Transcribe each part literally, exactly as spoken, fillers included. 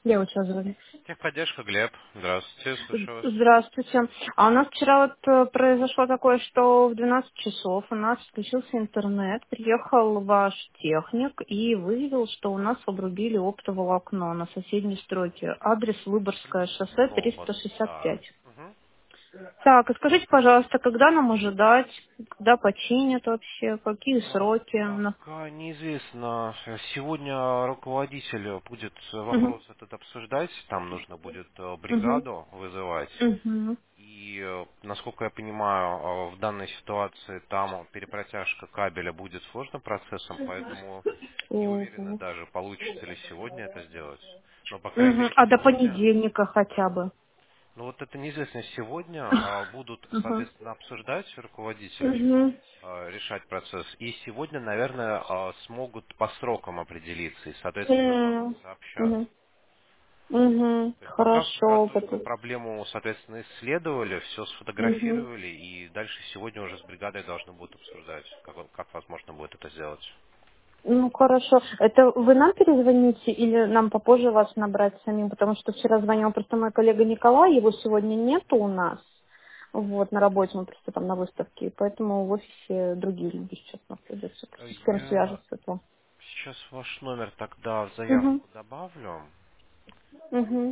Я вот сейчас звоню. Техподдержка, Глеб. Здравствуйте, слушаю вас. Здравствуйте. А у нас вчера вот э, произошло такое, что в двенадцать часов у нас включился интернет, приехал ваш техник и выявил, что у нас обрубили оптоволокно на соседней стройке. Адрес Выборгское шоссе Провод, триста шестьдесят да. пять. Мгм. Так, и скажите, пожалуйста, когда нам ожидать, когда починят вообще, какие А, сроки? На- Пока неизвестно. Сегодня руководитель будет Мгм. вопрос этот обсуждать. Там нужно будет э, Мгм. бригаду вызывать. Мгм. И, э, насколько я понимаю, э, в данной ситуации там перепротяжка кабеля будет сложным процессом, поэтому не уверена Ого. даже, получится ли сегодня это сделать. Но, по крайней Мгм. мере, А до сегодня. понедельника хотя бы. Ну вот это неизвестно. Сегодня а, будут, Мгм. соответственно, обсуждать руководители, Мгм. а, решать процесс. И сегодня, наверное, а, смогут по срокам определиться и, соответственно, вам М, сообщат. мгм. Мгм. То есть пока Хорошо. сразу потом- проблему, соответственно, исследовали, все Мгм. сфотографировали, и дальше сегодня уже с бригадой должны будут обсуждать, как, он- как возможно будет это сделать. Ну хорошо. Это вы нам перезвоните или нам попозже вас набрать самим? Потому что вчера звонил просто мой коллега Николай, его сегодня нету у нас. Вот, на работе мы просто там на выставке, и поэтому в офисе другие люди сейчас находятся. Э, Просто с кем Я свяжется, то. сейчас ваш номер тогда в Угу. заявку добавлю. Угу.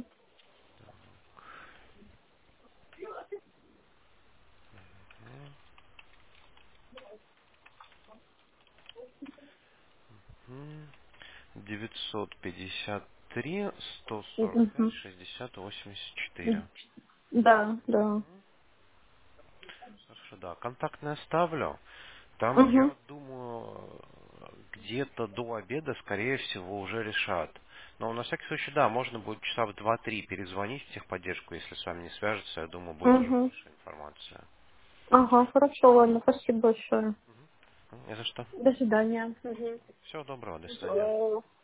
М, девятьсот пятьдесят три сто сорок пять Угу. шестьдесят восемьдесят четыре. Да, да. Хорошо, да. Контактный оставлю. Там, Угу. я думаю, где-то до обеда, скорее всего, уже решат. Но на всякий случай, да, можно будет часа в два-три перезвонить в техподдержку, если с вами не свяжется, я думаю, будет уже Угу. больше информации. Ага, хорошо, ладно, спасибо большое. Не за что. До свидания. Мгм. Всего доброго, до свидания. До